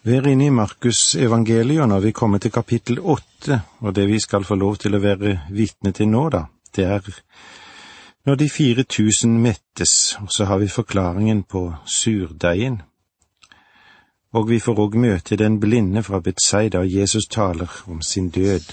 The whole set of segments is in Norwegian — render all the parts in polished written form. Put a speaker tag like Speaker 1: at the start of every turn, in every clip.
Speaker 1: Vi er inne i Markus evangeliet når vi kommer til kapittel 8, og det vi skal få lov til å være vitne til nå det er når de 4000 mettes, og så har vi forklaringen på surdeigen. Og vi får også møte den blinde fra Betsaida, og Jesus taler om sin død.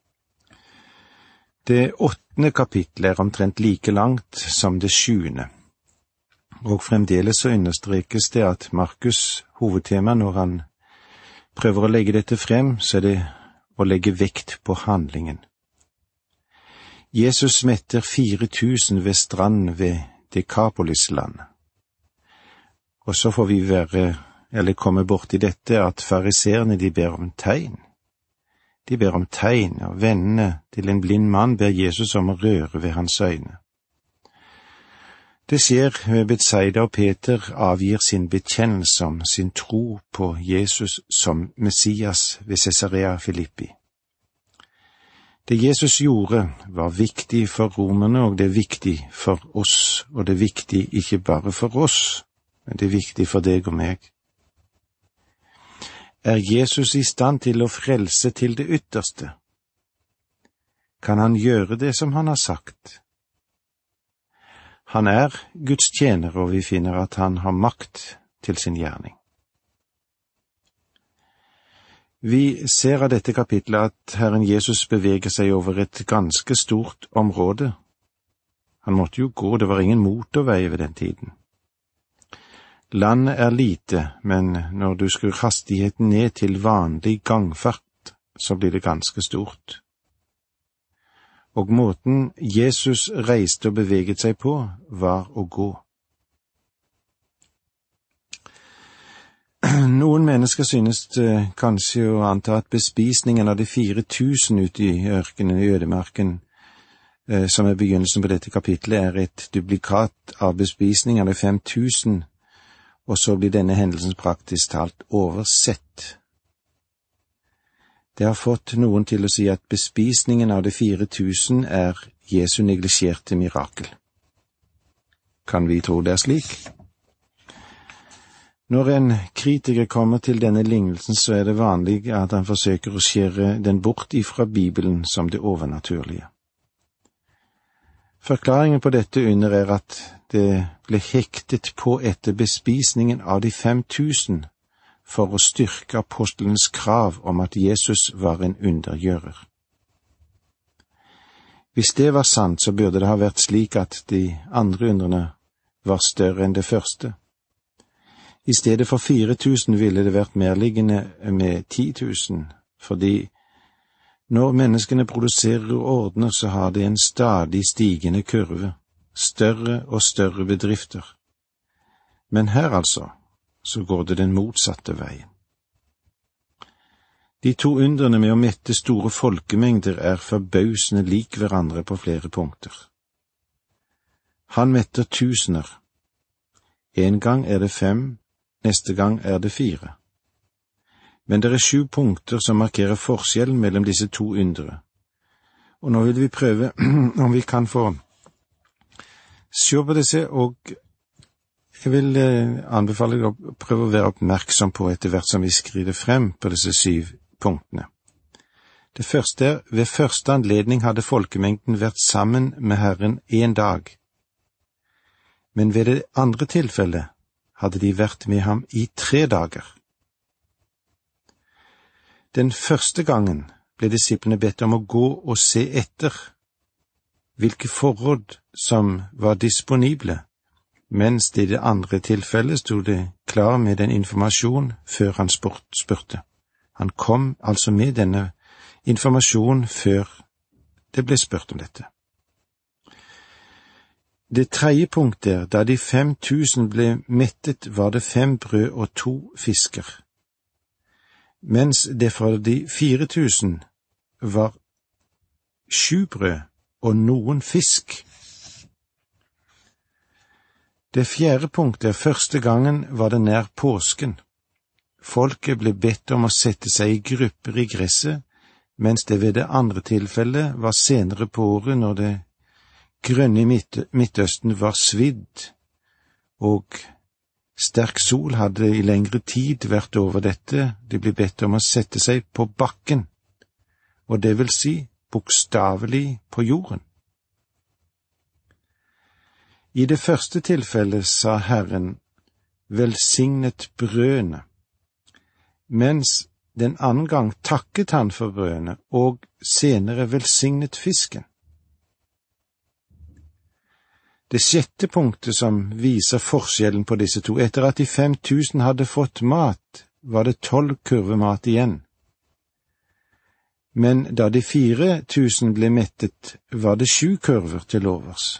Speaker 1: Det 8. kapittelet er omtrent like langt som det 7. Og fremdeles så understrekes det at Markus' hovedtema når han prøver å legge dette frem, så er det å legge vekt på handlingen. Jesus metter 4000 ved stranden ved Dekapolis-land. Og så får vi komme bort i dette at fariserene de ber om tegn. De ber om tegn, og vennene til en blind mann ber Jesus om å røre ved hans øyne. Det skjer ved Betsaida, og Peter avgir sin bekjennelse om sin tro på Jesus som Messias ved Cesarea Filippi. Det Jesus gjorde var viktig for romerne, og det er viktig for oss, og det er viktig ikke bare for oss, men det er viktig for deg og meg. Er Jesus i stand til å frelse til det ytterste? Kan han gjøre det som han har sagt? Han er Guds tjener, og vi finner at han har makt til sin gjerning. Vi ser av dette kapitlet at Herren Jesus beveger seg over et ganske stort område. Han måtte jo gå, det var ingen motorvei ved den tiden. Landet er lite, men når du skrur hastigheten ned til vanlig gangfart, så blir det ganske stort. Og måten Jesus reiste og beveget seg på, var å gå. Noen mennesker synes kanskje å anta at bespisningen av de 4000 ute i ørkenen i ødemarken, som er begynnelsen på dette kapitlet, er et duplikat av bespisningen av de 5000, og så blir denne hendelsen praktisk talt oversett. Det har fått noen til å si at bespisningen av de 4000 er Jesu neglisjerte mirakel. Kan vi tro det er slik? Når en kritiker kommer til denne lignelsen, så er det vanlig at han forsøker å skjære den bort ifra Bibelen som det overnaturlige. Forklaringen på dette under er at det ble hektet på etter bespisningen av de 5000 for å styrke apostelens krav om at Jesus var en undergjører. Hvis det var sant, så burde det ha vært slik at de andre undrene var større enn det første. I stedet for 4000 ville det vært merliggende med 10 000, fordi når menneskene produserer og ordner, så har det en stadig stigende kurve, større og større bedrifter. Men her altså, så går det den motsatte veien. De to undrene med å mette store folkemengder er forbausende lik hverandre på flere punkter. Han metter tusener. En gang er det 5, neste gang er det 4. Men det er 7 punkter som markerer forskjellen mellom disse to undre. Og nå vil vi prøve om vi kan få se på disse, og jeg vil anbefale deg å prøve å være oppmerksom på etter hvert som vi skrider frem på disse 7 punktene. Det første er, ved første anledning hadde folkemengden vært sammen med Herren en dag. Men ved det andre tilfellet hadde de vært med ham i 3 dager. Den første gangen ble disiplene bedt om å gå og se etter hvilke forråd som var disponible, mens det i det andre tilfellet stod det klar med den informasjon før han spurte. Han kom altså med denne informasjonen før det ble spurt om dette. Det tredje punktet er, da de 5000 ble mettet, var det 5 brød og 2 fisker, mens det for de 4000 var 7 brød og noen fisk. Det fjerde punktet er, første gangen var det nær påsken. Folket ble bedt om å sette seg i grupper i gresset, mens det ved det andre tilfellet var senere på året når det grønne i Midtøsten var svidd, og Sterk sol hadde i lengre tid vært over dette, de ble bedt om å sette seg på bakken, og det vil si bokstavelig på jorden. I det første tilfellet sa Herren, velsignet brødene, mens den annen gang takket han for brødene, og senere velsignet fisken. Det sjette punktet som viser forskjellen på disse to, etter at de 5000 hadde fått mat, var det 12 kurver mat igjen. Men da de 4000 ble mettet, var det 7 kurver til overs.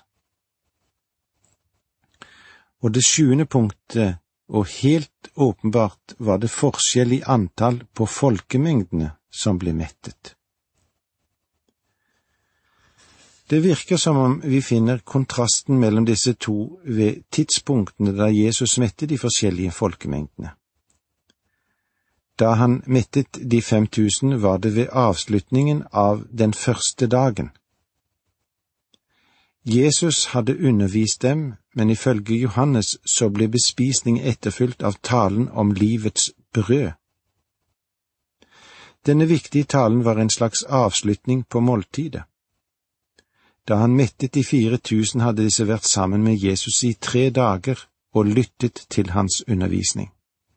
Speaker 1: Og det 7. punktet, og helt åpenbart, var det forskjell i antall på folkemengdene som ble mettet. Det virker som om vi finner kontrasten mellom disse to ved tidspunktene da Jesus mettet de forskjellige folkemengdene. Da han mettet de 5000 var det ved avslutningen av den første dagen. Jesus hadde undervist dem, men ifølge Johannes så ble bespisning etterfulgt av talen om livets brød. Denne viktige talen var en slags avslutning på måltidet. Da han mettet de 4000 hadde disse vært sammen med Jesus i 3 dager og lyttet til hans undervisning.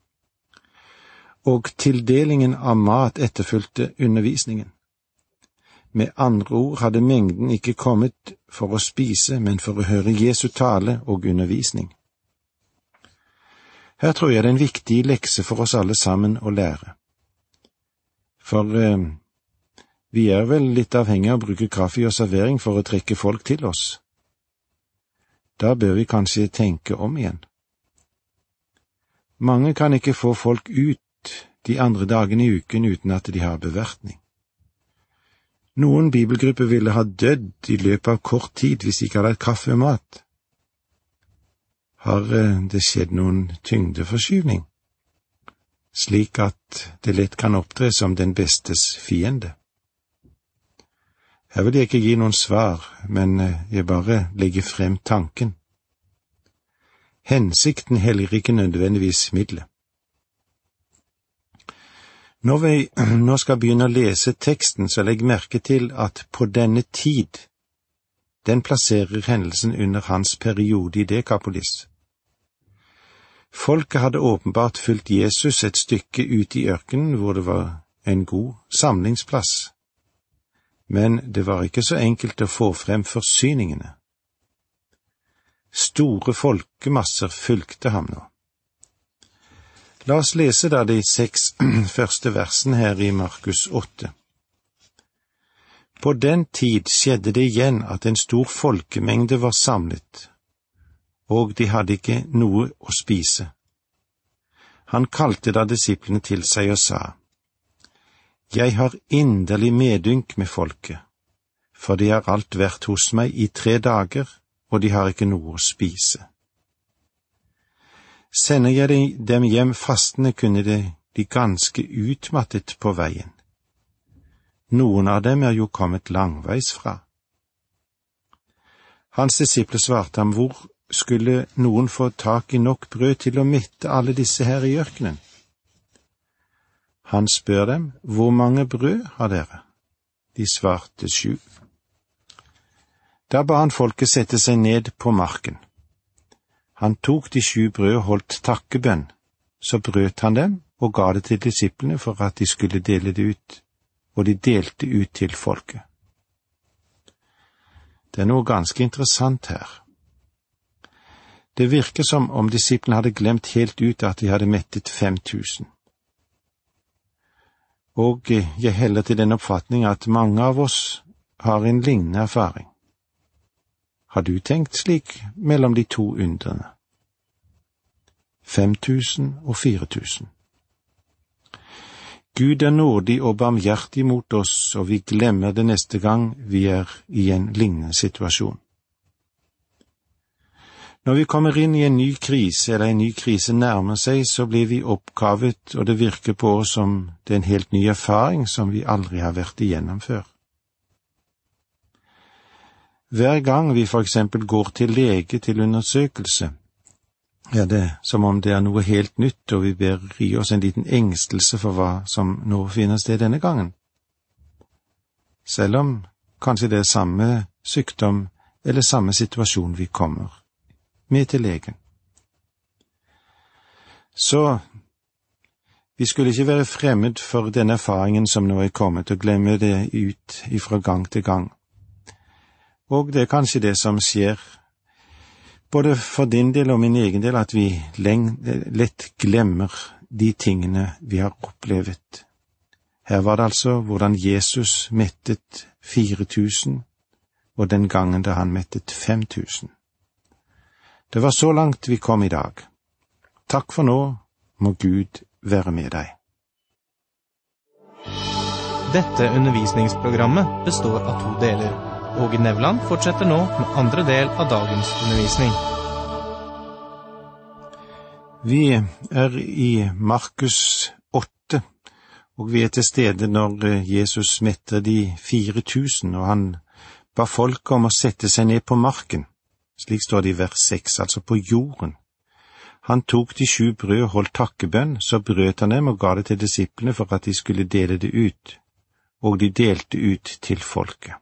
Speaker 1: Og tildelingen av mat etterfulgte undervisningen. Med andre ord hadde mengden ikke kommet for å spise, men for å høre Jesu tale og undervisning. Her tror jeg det er en viktig lekse for oss alle sammen å lære. For vi er vel litt avhengig av å bruke kaffe og servering for å trekke folk til oss. Da bør vi kanskje tenke om igjen. Mange kan ikke få folk ut de andre dagene i uken uten at de har bevertning. Noen bibelgrupper ville ha dødd i løpet av kort tid hvis de ikke hadde hatt kaffe og mat. Har det skjedd noen tyngdeforskyvning, slik at det lett kan opptre som den bestes fiende? Her vil jeg ikke gi noen svar, men jeg bare legger frem tanken. Hensikten helliger ikke nødvendigvis middelet. Når vi nå skal begynne å lese teksten, så legg merke til at på denne tid, den plasserer hendelsen under hans periode i Dekapolis. Folket hadde åpenbart fulgt Jesus et stykke ut i ørkenen, hvor det var en god samlingsplass. Men det var ikke så enkelt å få frem forsyningene. Store folkemasser fulgte ham nå. La oss lese da de 6 første versene her i Markus 8. På den tid skjedde det igjen at en stor folkemengde var samlet, og de hadde ikke noe å spise. Han kalte da disiplene til seg og sa, «Jeg har inderlig medynk med folket, for de har alt vært hos meg i 3 dager, og de har ikke noe å spise. Sender jeg dem hjem fastende, kunne de ganske utmattet på veien. Noen av dem er jo kommet langveis fra.» Hans disipler svarte ham, «Hvor skulle noen få tak i nok brød til å mette alle disse her i ørkenen?» Han spør dem, «Hvor mange brød har dere?» De svarte 7. Da ba han folket sette seg ned på marken. Han tok de 7 brød og holdt takkebønn, så brøt han dem og ga det til disiplene for at de skulle dele det ut, og de delte ut til folket. Det er noe ganske interessant her. Det virker som om disiplene hadde glemt helt ut at de hadde mettet 5000. Og jeg heller til den oppfatning at mange av oss har en lignende erfaring. Har du tenkt slik mellom de 2 undrene? 5000 og 4000. Gud er nådig og barmhjertig mot oss, og vi glemmer det neste gang vi er i en lignende situasjon. Når vi kommer inn i en ny krise, eller en ny krise nærmer seg, så blir vi oppkavet, og det virker på oss som det er en helt ny erfaring som vi aldri har vært igjennom før. Hver gang vi for eksempel går til lege til undersøkelse, Ja, det er som om det er noe helt nytt, og vi ber i oss en liten engstelse for hva som nå finner sted denne gangen. Selv om kanskje det er samme sykdom eller samme situasjon vi kommer med til legen. Så vi skulle ikke være fremmed for den erfaringen som nå er kommet, og glemme det ut ifra gang til gang. Og det er kanskje det som skjer, både for din del og min egen del, at vi lett glemmer de tingene vi har opplevd. Her var det altså hvordan Jesus mettet 4000, og den gangen da han mettet 5000. Det var så langt vi kom i dag. Takk for nå, må Gud være med deg.
Speaker 2: Dette undervisningsprogrammet består av 2 deler. Åge Nevland fortsetter nå med andre del av dagens undervisning.
Speaker 1: Vi er i Markus 8, og vi er til stede når Jesus metter de 4000, og han ba folk om å sette seg ned på marken. Slik står det i vers 6, altså på jorden. Han tok de 7 brød og holdt takkebønn, så brøt han dem og ga det til disiplene for at de skulle dele det ut, og de delte ut til folket.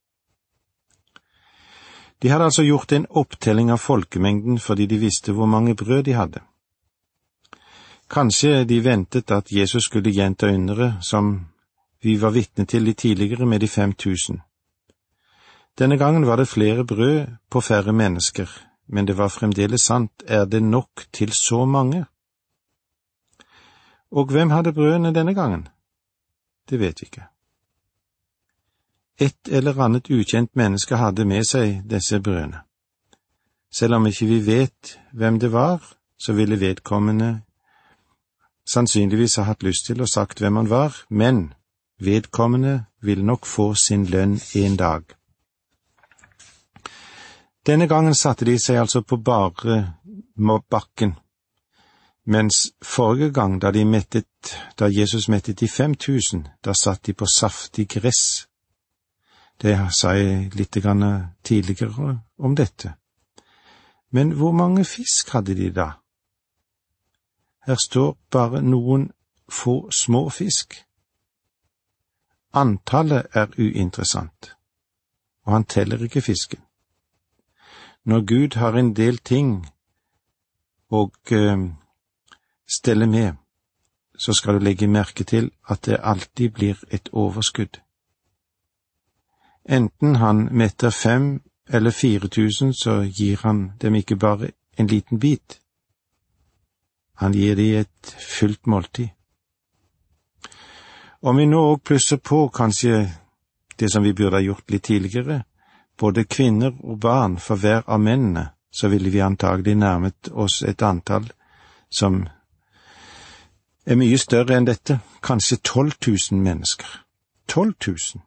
Speaker 1: De hadde altså gjort en opptelling av folkemengden fordi de visste hvor mange brød de hadde. Kanskje de ventet at Jesus skulle gjenta underet som vi var vitne til litt tidligere med de 5000. Denne gangen var det flere brød på færre mennesker, men det var fremdeles sant, er det nok til så mange? Og hvem hadde brødene denne gangen? Det vet vi ikke. Et eller annet ukjent menneske hadde med seg disse brødene. Selv om ikke vi vet hvem det var, så ville vedkommende sannsynligvis ha hatt lyst til å sagt hvem han var, men vedkommende vil nok få sin lønn en dag. Denne gangen satte de seg altså på bare bakken, mens forrige gang da Jesus mettet de 5000, da satt de på saftig gress. Det sa jeg litt tidligere om dette. Men hvor mange fisk hadde de da? Her står bare noen få små fisk. Antallet er uinteressant, og han teller ikke fisken. Når Gud har en del ting å stelle med, så skal du legge merke til at det alltid blir et overskudd. Enten han metter 5 eller 4000, så gir han dem ikke bare en liten bit. Han gir dem et fullt måltid. Om vi nå også plusser på kanskje det som vi burde ha gjort litt tidligere, både kvinner og barn for hver av mennene, så ville vi antagelig nærmet oss et antall som er mye større enn dette, kanskje 12 000 mennesker. 12 000.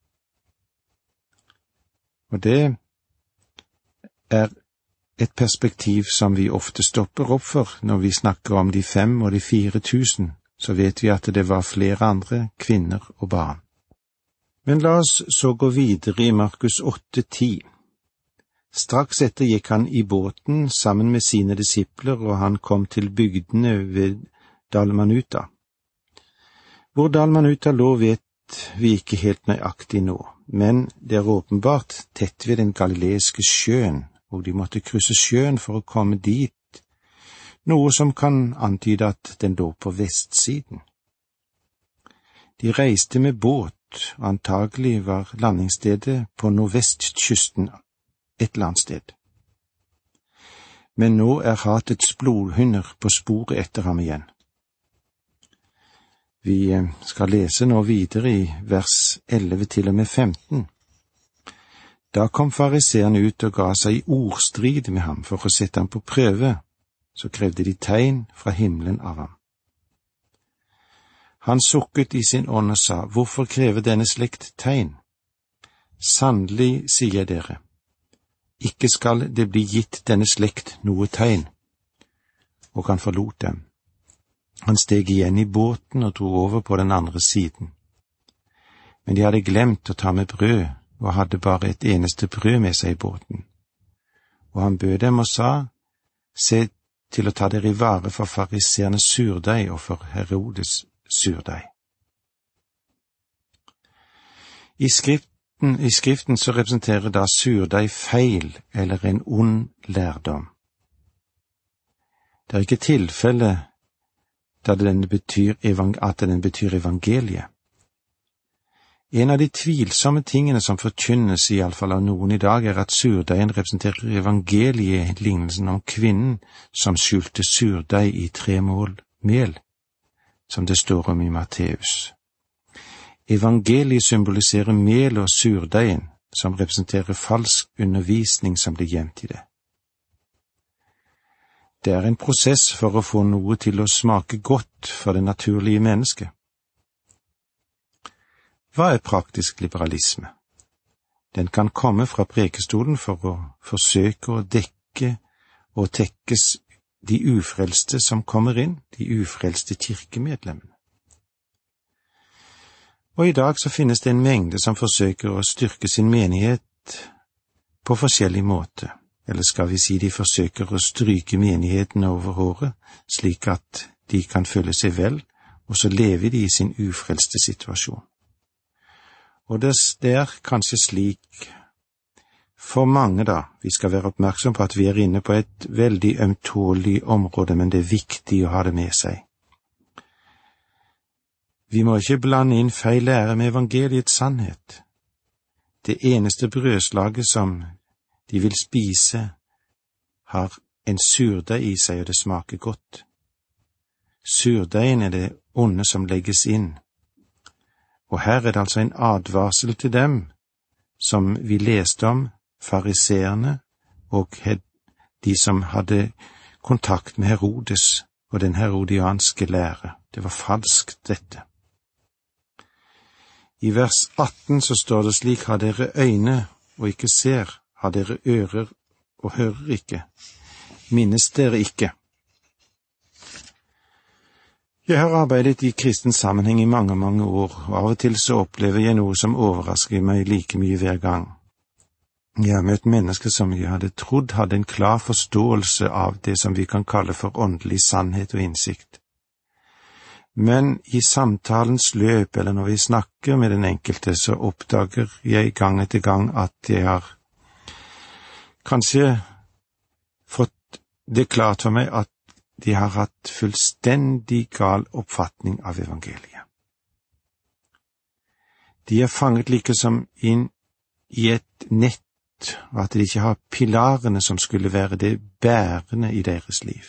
Speaker 1: Og det er et perspektiv som vi ofte stopper opp for når vi snakker om de 5 og de 4000, så vet vi at det var flere andre kvinner og barn. Men la oss så gå videre i Markus 8:10. Straks etter gikk han i båten sammen med sine disipler, og han kom til bygdene ved Dalmanuta. Hvor Dalmanuta lå vet vi ikke helt nøyaktig nå, men det er åpenbart tett ved den galileiske sjøen, og de måtte krysse sjøen for å komme dit, noe som kan antyde at den lå på vestsiden. De reiste med båt, og antagelig var landingsstedet på nordvestkysten et eller annet sted. Men nå er hatets blodhunder på sporet etter ham igjen. Vi skal lese nå videre i vers 11 til og med 15. Da kom fariseerne ut og ga seg i ordstrid med ham for å sette ham på prøve, så krevde de tegn fra himmelen av ham. Han sukket i sin ånd og sa, hvorfor krever denne slekt tegn? Sannelig, sier jeg dere, ikke skal det bli gitt denne slekt noe tegn. Og han forlot dem. Han steg igjen i båten og dro over på den andre siden. Men de hadde glemt å ta med brød, og hadde bare et eneste brød med seg i båten. Og han bød dem og sa, se til å ta dere i vare for fariseernes surdeig og for Herodes surdeig. I skriften så representerer da surdeig feil eller en ond lærdom. Det er ikke tilfelle at den betyr evangeliet. En av de tvilsomme tingene som forkynnes i alle fall av noen i dag, er at surdeigen representerer evangeliet i lignelsen om kvinnen som skjulte surdeig i 3 mål mel, som det står om i Matteus. Evangeliet symboliserer mel og surdeigen, som representerer falsk undervisning som blir gjemt i det. Det er en prosess for å få noe til å smake godt for det naturlige mennesket. Hva er praktisk liberalisme? Den kan komme fra prekestolen for å forsøke å dekke og tekkes de ufrelste som kommer inn, de ufrelste kirkemedlemmene. Og i dag så finnes det en mengde som forsøker å styrke sin menighet på forskjellig måte, eller skal vi si de forsøker å stryke menigheten over håret, slik at de kan føle seg vel, og så lever de i sin ufrelste situasjon. Og det er kanskje slik for mange da, vi skal være oppmerksom på at vi er inne på et veldig ømtålig område, men det er viktig å ha det med seg. Vi må ikke blande inn feil lære med evangeliets sannhet. Det eneste brødslaget som de vil spise, har en surdeig i seg, og det smaker godt. Surdeigen er det onde som legges inn. Og her er det altså en advarsel til dem, som vi leste om, fariseerne og de som hadde kontakt med Herodes og den herodianske lære. Det var falskt, dette. I vers 18 så står det slik: har dere øyne og ikke ser, har dere ører og hører ikke, minnes dere ikke. Jeg har arbeidet i kristen sammenheng i mange, mange år, og av og til så opplever jeg noe som overrasker meg like mye hver gang. Jeg har møtt mennesker som jeg hadde trodd hadde en klar forståelse av det som vi kan kalle for åndelig sannhet og innsikt. Men i samtalens løp, eller når vi snakker med den enkelte, så oppdager jeg gang etter gang at jeg har kanskje fått det klart for meg at de har hatt fullstendig gal oppfatning av evangeliet. De er fanget like som inn i et nett, og at de ikke har pilarene som skulle være det bærende i deres liv.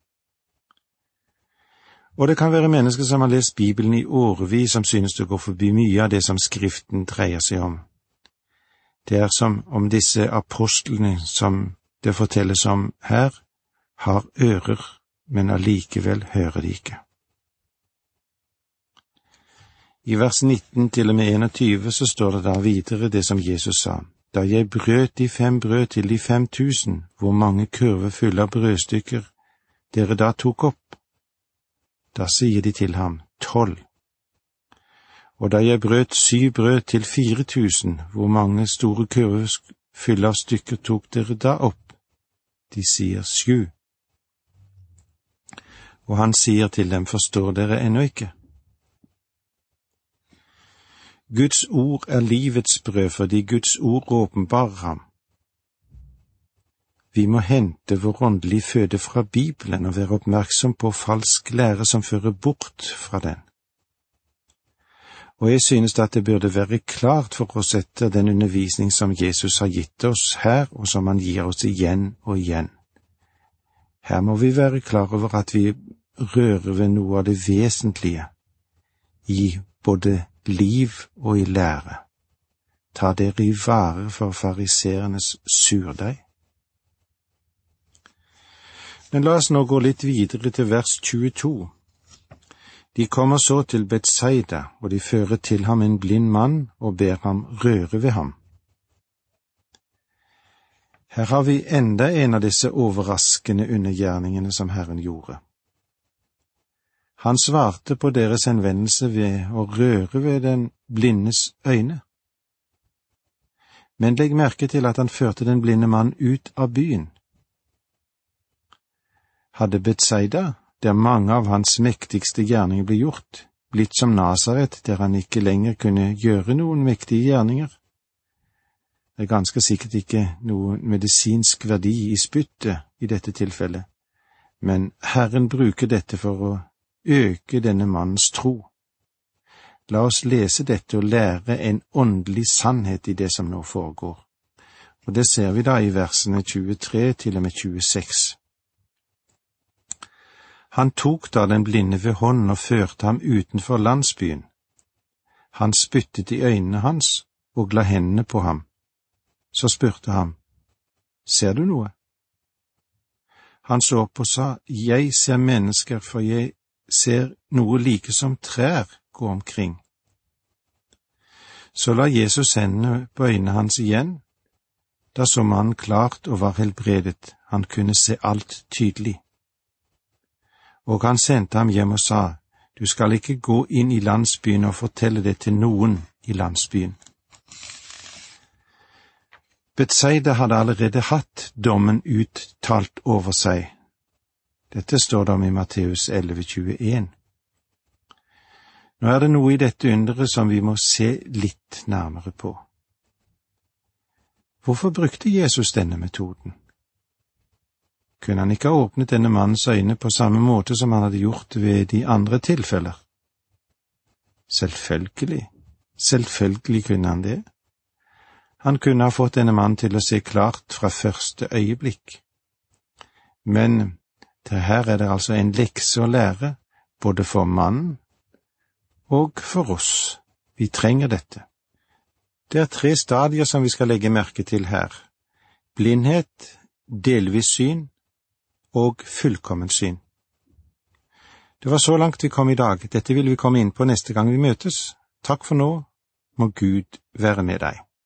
Speaker 1: Og det kan være mennesker som har lest Bibelen i årevis, som synes å gå forbi mye av det som Skriften dreier seg om. Det er som om disse apostlene som det fortelles om her, har ører, men allikevel hører de ikke. I vers 19 til og med 21 så står det da videre det som Jesus sa: da jeg brøt de 5 brød til de 5000, hvor mange kurver fulle av brødstykker dere da tok opp? Da sier de til ham, 12. Og da jeg brøt 7 brød til 4000, hvor mange store kurver fulle av stykker tok dere da opp? De sier 7. Og han sier til dem, forstår dere ennå ikke? Guds ord er livets brød, fordi Guds ord åpenbarer ham. Vi må hente vår åndelige føde fra Bibelen og være oppmerksom på falsk lære som fører bort fra den. Og jeg synes at det burde være klart for oss etter den undervisning som Jesus har gitt oss her, og som han gir oss igjen og igjen. Her må vi være klar over at vi rører ved noe av det vesentlige i både liv og i lære. Ta dere i vare for fariseernes surdeig. Men la oss nå gå litt videre til vers 22. De kommer så til Betsaida, og de fører til ham en blind mann og ber ham røre ved ham. Her har vi enda en av disse overraskende undergjerningene som Herren gjorde. Han svarte på deres henvendelse ved å røre ved den blindes øyne. Men legg merke til at han førte den blinde mann ut av byen. hadde Betsaida, der mange av hans mektigste gjerninger ble gjort, blitt som Nasaret, der han ikke lenger kunne gjøre noen mektige gjerninger. Det er ganske sikkert ikke noen medisinsk verdi i spyttet i dette tilfellet, men Herren bruker dette for å øke denne mannens tro. La oss lese dette og lære en åndelig sannhet i det som nå foregår. Og det ser vi da i versene 23 til og med 26. Han tok da den blinde ved hånden og førte ham utenfor landsbyen. Han spyttet i øynene hans og la hendene på ham. Så spurte han, ser du noe? Han så opp og sa, jeg ser mennesker, for jeg ser noe like som trær gå omkring. Så la Jesus hendene på øynene hans igjen. Da så mannen klart og var helbredet, han kunne se alt tydelig. Og han sendte ham hjem og sa, du skal ikke gå inn i landsbyen og fortelle det til noen i landsbyen. Betsaida hadde allerede hatt dommen uttalt over seg. Dette står det om i Matteus 11,21. Nå er det noe i dette underet som vi må se litt nærmere på. Hvorfor brukte Jesus denne metoden? Kunne han ikke ha åpnet denne mannens øyne på samme måte som han hadde gjort ved de andre tilfeller? Selvfølgelig kunne han det. Han kunne ha fått denne mannen til å se klart fra første øyeblikk. Men her er det altså en lekse å lære, både for mannen og for oss. Vi trenger dette. Det er 3 stadier som vi skal legge merke til her. Blindhet, delvis syn og fullkommen syn. Det var så langt vi kom i dag. Dette vil vi komme inn på neste gang vi møtes. Takk for nå. Må Gud være med deg.